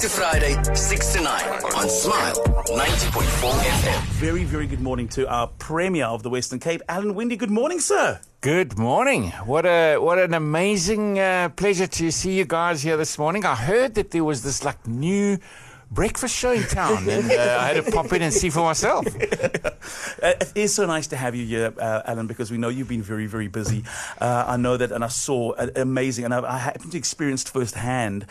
to Friday, 6 to 9 on Smile 90.4 FM. Very, very good morning to our Premier of the Western Cape, Alan Winde. Good morning, sir. Good morning. What an amazing pleasure to see you guys here this morning. I heard that there was this new breakfast show in town, and I had to pop in and see for myself. It is so nice to have you here, Alan, because we know you've been very, very busy. I know that, and I saw amazing, and I happened to experience firsthand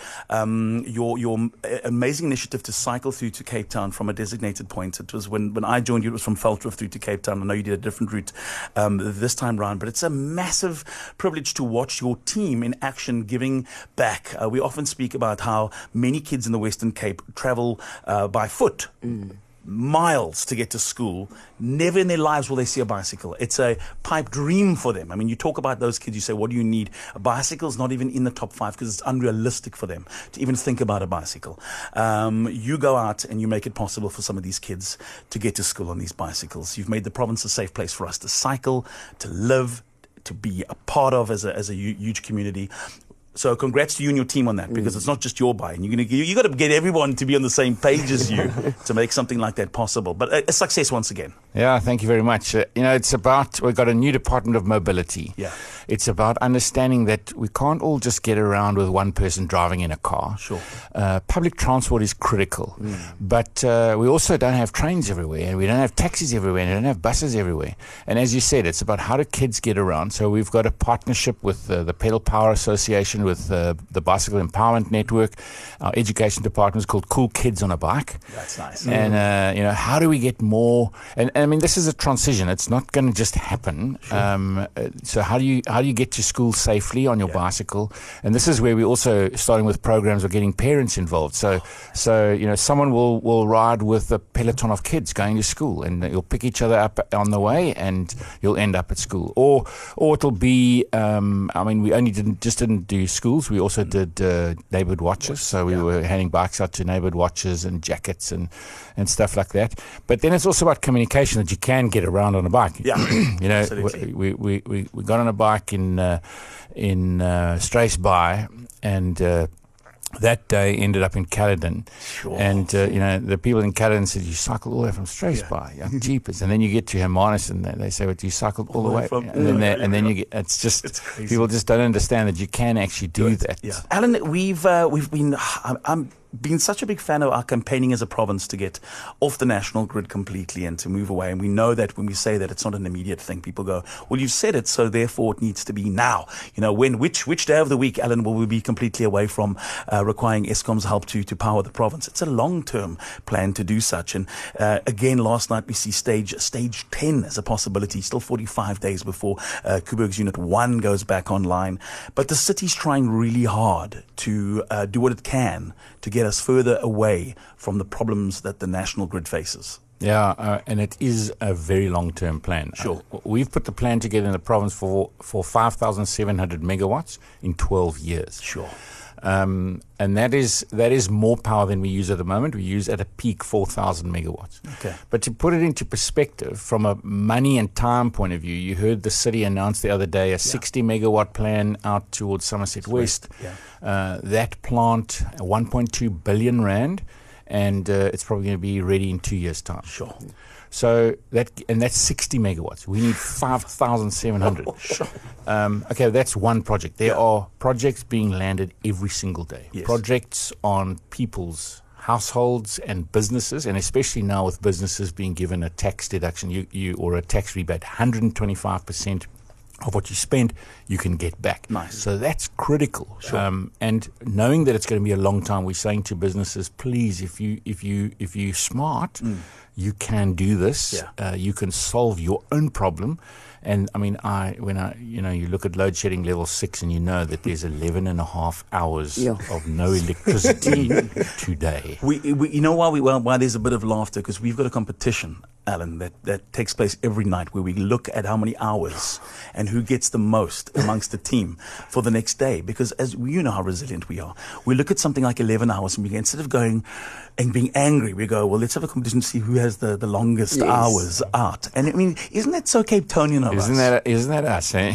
your amazing initiative to cycle through to Cape Town from a designated point. It was when I joined you, it was from Veldsrift through to Cape Town. I know you did a different route this time round, but it's a massive privilege to watch your team in action giving back. We often speak about how many kids in the Western Cape travel by foot. Miles to get to school. Never in their lives will they see a bicycle. It's a pipe dream for them. I mean, you talk about those kids, you say, what do you need? A bicycle is not even in the top 5 because it's unrealistic for them to even think about a bicycle. You go out and you make it possible for some of these kids to get to school on these bicycles. You've made the province a safe place for us to cycle, to live, to be a part of as a huge community. So congrats to you and your team on that, because it's not just your buying. You got to get everyone to be on the same page as you to make something like that possible. But a success once again. Yeah, thank you very much. It's about, we've got a new Department of Mobility. Yeah. It's about understanding that we can't all just get around with one person driving in a car. Sure. Public transport is critical. But we also don't have trains everywhere, and we don't have taxis everywhere, and we don't have buses everywhere. And as you said, it's about how do kids get around. So we've got a partnership with the Pedal Power Association, with the Bicycle Empowerment Network. Our education department is called Cool Kids on a Bike. That's nice. And, how do we get more? And I mean, this is a transition. It's not going to just happen. Sure. So how do you get to school safely on your bicycle? And this is where we're also starting with programs of getting parents involved. So someone will ride with a peloton of kids going to school, and you'll pick each other up on the way, and you'll end up at school. Or it'll be, we only didn't do schools. We also did neighborhood watches. So we were handing bikes out to neighborhood watches and jackets and stuff like that. But then it's also about communication, that you can get around on a bike. Yeah. We got on a bike in Struisbaai, and that day ended up in Caledon. Sure. And the people in Caledon said, you cycled all the way from Struisbaai. Yeah. Jeepers. And then you get to Hermanus, and they say, but you cycled all the way from, and then you get, it's people just don't understand that you can actually do that. Yeah. Alan, we've been, I'm been such a big fan of our campaigning as a province to get off the national grid completely and to move away. And we know that when we say that, it's not an immediate thing. People go, well, you've said it, so therefore it needs to be now. Which day of the week, Alan, will we be completely away from requiring Eskom's help to power the province? It's a long-term plan to do such. And again, last night we see stage 10 as a possibility, still 45 days before Kuberg's Unit 1 goes back online. But the city's trying really hard to do what it can to get us further away from the problems that the national grid faces. Yeah, and it is a very long-term plan. Sure. We've put the plan together in the province for 5,700 megawatts in 12 years. Sure. And that is more power than we use at the moment. We use at a peak 4,000 megawatts. Okay. But to put it into perspective, from a money and time point of view, you heard the city announce the other day a 60 megawatt plan out towards Somerset West. Yeah. That plant, 1.2 billion rand, and it's probably going to be ready in 2 years' time. Sure. So that's 60 megawatts. We need 5,700. Sure. Okay, that's one project. There are projects being landed every single day. Yes. Projects on people's households and businesses, and especially now with businesses being given a tax deduction, or a tax rebate, 125% of what you spend, you can get back. Nice. So that's critical. Sure. And knowing that it's going to be a long time, we're saying to businesses, please, if you're smart, you can do this. Yeah. You can solve your own problem. And I mean, you look at load shedding level 6, and you know that there's 11 and a half hours of no electricity today. You know why there's a bit of laughter? Because we've got a competition, Alan, that takes place every night, where we look at how many hours and who gets the most amongst the team for the next day. Because as you know how resilient we are, we look at something like 11 hours, and instead of going and being angry, we go, well, let's have a competition to see who has the longest hours out. And I mean, isn't that so Cape Townian of us? Isn't that us? Eh?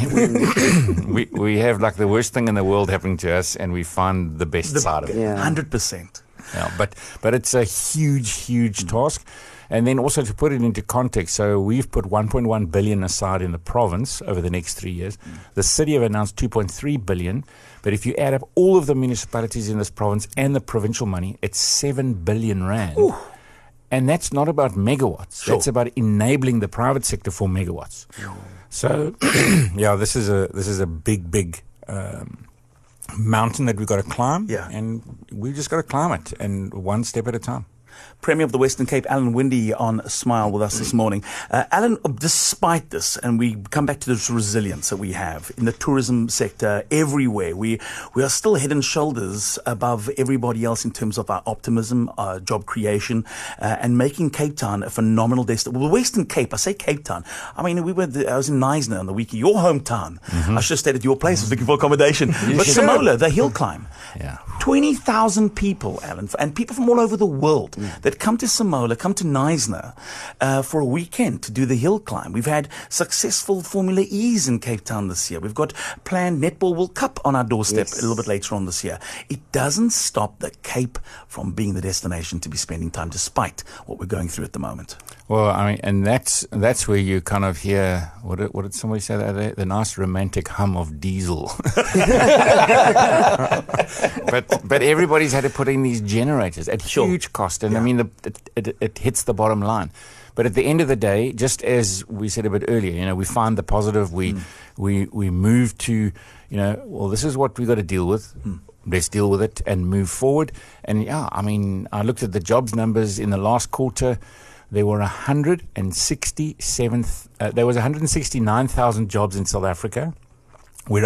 we have like the worst thing in the world happening to us, and we find the best side of it. 100%. Yeah, but it's a huge task. And then also to put it into context, so we've put 1.1 billion aside in the province over the next 3 years. The city have announced 2.3 billion, but if you add up all of the municipalities in this province and the provincial money, it's 7 billion rand. Ooh. And that's not about megawatts. Sure. That's about enabling the private sector for megawatts. So, yeah, this is a big mountain that we've got to climb, and we've just got to climb it, and one step at a time. Premier of the Western Cape, Alan Winde, on Smile with us this morning. Alan, despite this, and we come back to this resilience that we have in the tourism sector everywhere, we are still head and shoulders above everybody else in terms of our optimism, our job creation, and making Cape Town a phenomenal destination. Well, the Western Cape, I say Cape Town. I mean, I was in Knysna on the weekend, your hometown. I should have stayed at your place. I was looking for accommodation. But Simola, the hill climb. 20,000 people, Alan, and people from all over the world that come to Simola, come to Knysna for a weekend to do the hill climb. We've had successful Formula E's in Cape Town this year. We've got planned Netball World Cup on our doorstep a little bit later on this year. It doesn't stop the Cape from being the destination to be spending time, despite what we're going through at the moment. Well, I mean, and that's where you kind of hear, what did somebody say the other day? The nice romantic hum of diesel. But everybody's had to put in these generators at huge cost, and I mean, it hits the bottom line. But at the end of the day, just as we said a bit earlier, we find the positive. We move to, well, this is what we got to deal with. Let's deal with it and move forward. And I mean, I looked at the jobs numbers in the last quarter. There were 169,000 jobs in South Africa, where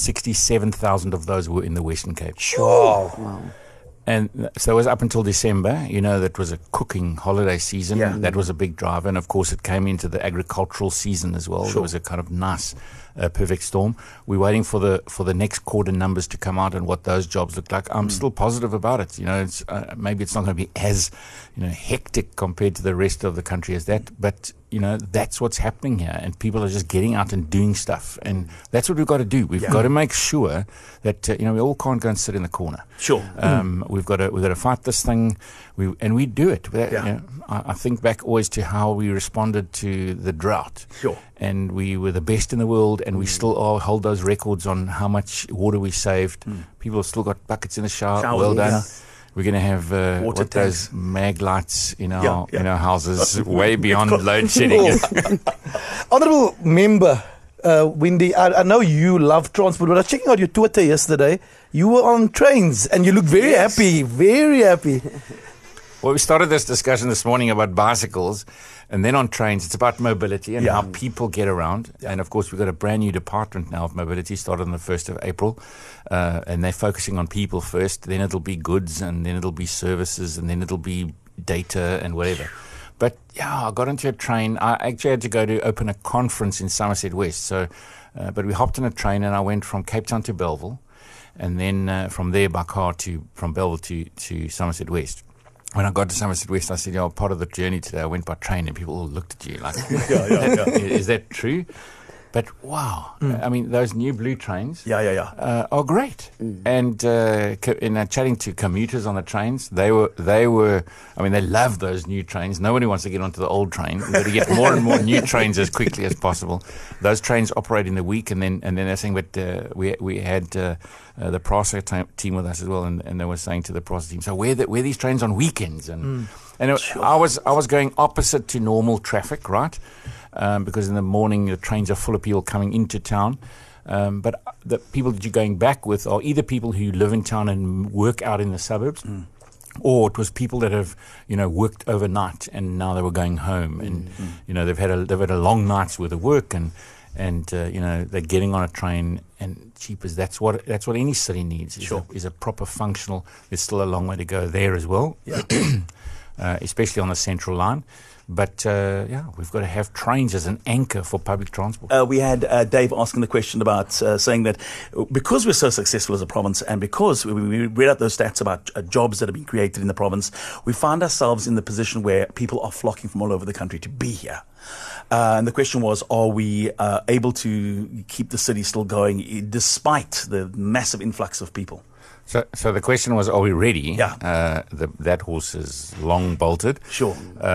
167,000 of those were in the Western Cape. Wow. And so it was up until December, that was a cooking holiday season. Yeah. That was a big driver. And of course, it came into the agricultural season as well. Sure. It was a kind of nice, perfect storm. We're waiting for the next quarter numbers to come out and what those jobs look like. I'm still positive about it. It's maybe it's not going to be as hectic compared to the rest of the country as that, but that's what's happening here, and people are just getting out and doing stuff, and that's what we've got to do. We've got to make sure that we all can't go and sit in the corner. Sure. We've got to fight this thing, and we do it. I think back always to how we responded to the drought. Sure. And we were the best in the world, and we still hold those records on how much water we saved. People have still got buckets in the shower. Well done. Yeah. We're going to have those mag lights in our houses way beyond load shedding. Honourable Member Winde, I know you love transport, but I was checking out your Twitter yesterday. You were on trains and you look very happy, very happy. Well, we started this discussion this morning about bicycles, and then on trains, it's about mobility and how people get around. Yeah. And of course, we've got a brand new department now of mobility, started on the 1st of April, and they're focusing on people first, then it'll be goods, and then it'll be services, and then it'll be data and whatever. But I got into a train. I actually had to go to open a conference in Somerset West. So, but we hopped on a train, and I went from Cape Town to Bellville, and then from there by car from Bellville to Somerset West. When I got to Somerset West, I said, part of the journey today, I went by train, and people all looked at you like, is that true? But wow, I mean, those new blue trains are great. And chatting to commuters on the trains, they were. I mean, they love those new trains. Nobody wants to get onto the old train. We've got to get more and more new trains as quickly as possible. Those trains operate in the week, and then they're saying, but we had the Prasa team with us as well, and they were saying to the Prasa team, so where these trains on weekends? And I was going opposite to normal traffic, right? Because in the morning the trains are full of people coming into town. But the people that you're going back with are either people who live in town and work out in the suburbs, or it was people that have worked overnight and now they were going home, and they've had a long night's worth of work, and they're getting on a train, and cheapers. That's what any city needs. Is a proper functional. There's still a long way to go there as well, especially on the Central Line. But, we've got to have trains as an anchor for public transport. We had Dave asking the question about saying that because we're so successful as a province, and because we read out those stats about jobs that have been created in the province, we find ourselves in the position where people are flocking from all over the country to be here. And the question was, are we able to keep the city still going despite the massive influx of people? So the question was, are we ready? Yeah. That horse is long bolted. Sure.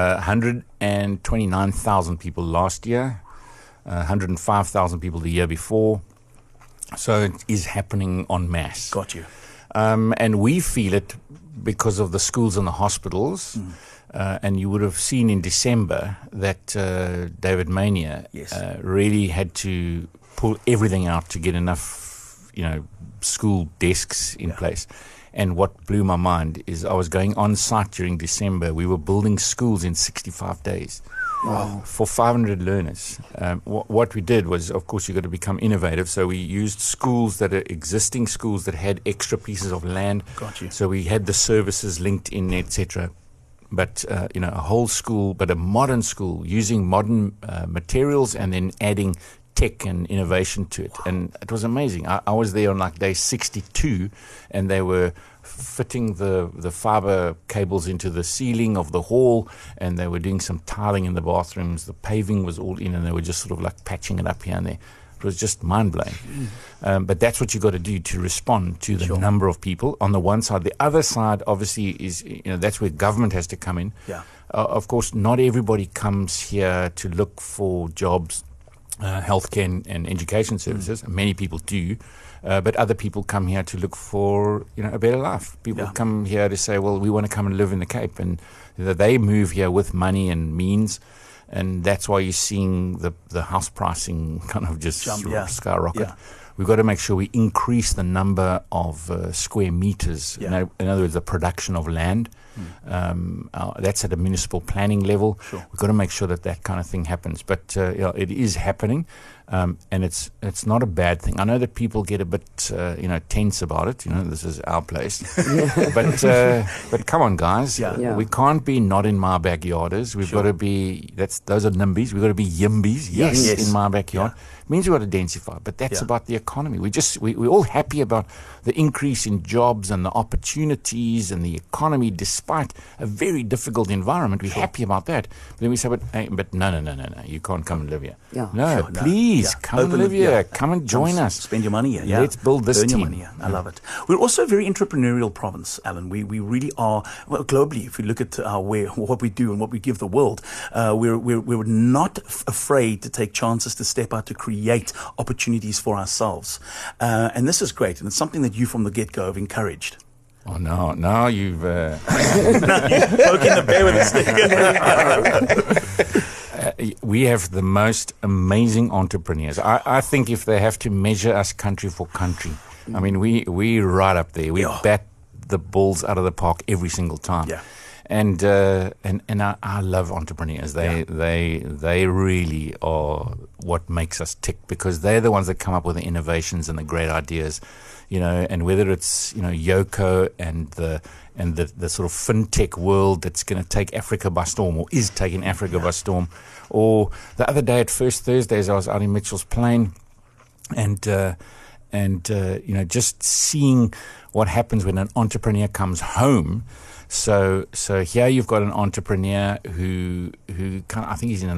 129,000 people last year, 105,000 people the year before. So it is happening en masse. Got you. And we feel it because of the schools and the hospitals. And you would have seen in December that David Mania Yes. really had to pull everything out to get enough, school desks in place. And what blew my mind is I was going on site during December. We were building schools in 65 days. Wow. For 500 learners. What we did was, of course, you've got to become innovative. So we used schools that are existing schools that had extra pieces of land. Got you. So we had the services linked in, etc. But, a whole school, but a modern school using modern materials and then adding tech and innovation to it. Wow. And it was amazing. I was there on like day 62 and they were fitting the fiber cables into the ceiling of the hall and they were doing some tiling in the bathrooms. The paving was all in and they were just sort of like patching it up here and there. It was just mind-blowing. But that's what you got to do to respond to the number of people on the one side. The other side, obviously, is, that's where government has to come in. Yeah. Of course, not everybody comes here to look for jobs, healthcare and education services. Many people do. But other people come here to look for, a better life. People come here to say, well, we want to come and live in the Cape. And they move here with money and means. And that's why you're seeing the house pricing kind of just skyrocket. Yeah. We've got to make sure we increase the number of square meters. Yeah. In other words, the production of land. That's at a municipal planning level. Sure. We've got to make sure that kind of thing happens. But it is happening, and it's not a bad thing. I know that people get a bit tense about it. This is our place. but come on, guys. Yeah. We can't be not in my backyarders. We've got to be. Those are NIMBYs. We've got to be YIMBYs. Yes, in my backyard. Yeah. It means we've got to densify. But that's about the economy. We're all happy about the increase in jobs and the opportunities and the economy, despite a very difficult environment. We're happy about that. But then we say, but no, you can't come and live here. Yeah. No, please come and live here. Come and join us. Spend your money here. Yeah. Let's build this Earn team. Your money here. I love it. We're also a very entrepreneurial province, Alan. We really are. Well, globally, if we look at what we do and what we give the world, we're not afraid to take chances to step out to create opportunities for ourselves. And this is great. And it's something that you from the get-go have encouraged. Oh, no. Now you've... Now you've poking the bear with a stick. We have the most amazing entrepreneurs. I think if they have to measure us country for country, I mean, we're right up there. We bat the balls out of the park every single time. Yeah. And I love entrepreneurs. They really are what makes us tick, because they're the ones that come up with the innovations and the great ideas, and whether it's Yoko and the sort of fintech world that's going to take Africa by storm, or is taking Africa by storm. Or the other day at First Thursdays, I was out in Mitchell's Plain, and just seeing what happens when an entrepreneur comes home. So here you've got an entrepreneur who I think he's in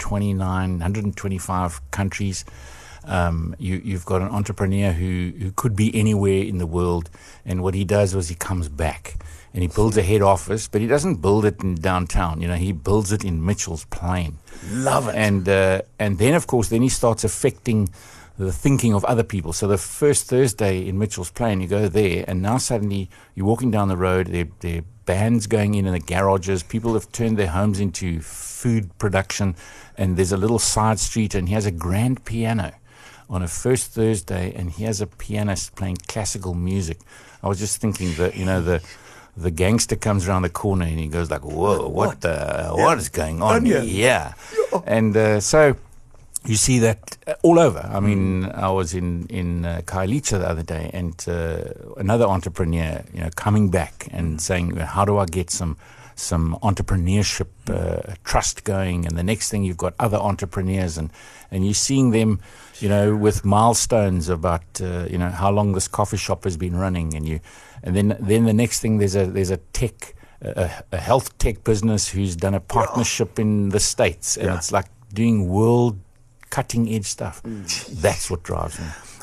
125 countries. You've got an entrepreneur who could be anywhere in the world, and what he does was he comes back and he builds a head office, but he doesn't build it in downtown. He builds it in Mitchell's Plain. Love it. And then of course he starts affecting the thinking of other people. So the First Thursday in Mitchell's Plain, you go there, and now suddenly you're walking down the road, there are bands going in the garages, people have turned their homes into food production, and there's a little side street, and he has a grand piano on a First Thursday, and he has a pianist playing classical music. I was just thinking that, the gangster comes around the corner and he goes like, whoa, what is going on here? Yeah. And so you see that all over. I mean, I was in Khayelitsha the other day, and another entrepreneur, coming back and saying, how do I get some entrepreneurship trust going? And the next thing, you've got other entrepreneurs, and you're seeing them, with milestones about how long this coffee shop has been running, and then the next thing, there's a tech, a health tech business who's done a partnership in the States, and it's like doing world cutting edge stuff. That's what drives me.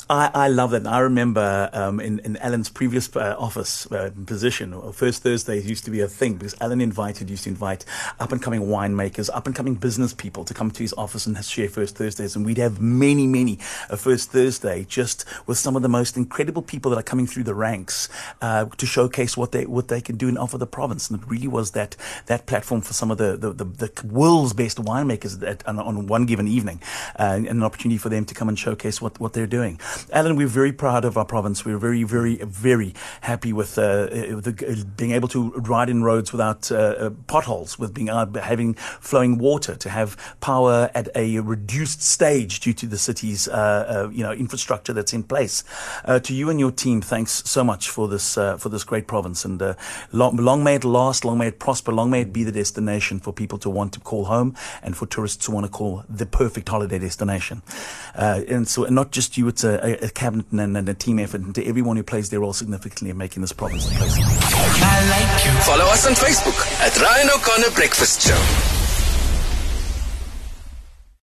I love that. I remember in Alan's previous office position, First Thursdays used to be a thing because Alan used to invite up-and-coming winemakers, up-and-coming business people to come to his office and share First Thursdays. And we'd have many a First Thursday just with some of the most incredible people that are coming through the ranks to showcase what they can do and offer the province. And it really was that platform for some of the world's best winemakers on one given evening, and an opportunity for them to come and showcase what they're doing. Alan, we're very proud of our province. We're very, very, very happy with being able to ride in roads without potholes, with having flowing water, to have power at a reduced stage due to the city's infrastructure that's in place. To you and your team, thanks so much for this great province, and long may it last, long may it prosper, long may it be the destination for people to want to call home and for tourists to want to call the perfect holiday destination. And so, not just you, it's a cabinet and a team effort, and to everyone who plays their role significantly in making this province a place. Follow us on Facebook at Ryan O'Connor Breakfast Show.